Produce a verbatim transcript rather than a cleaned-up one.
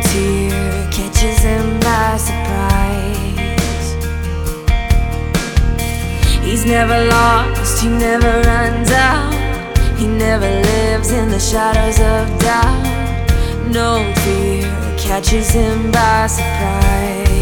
tear catches him by surprise. He's never lost, he never runs out, he never lives in the shadows of doubt. No fear catches him by surprise.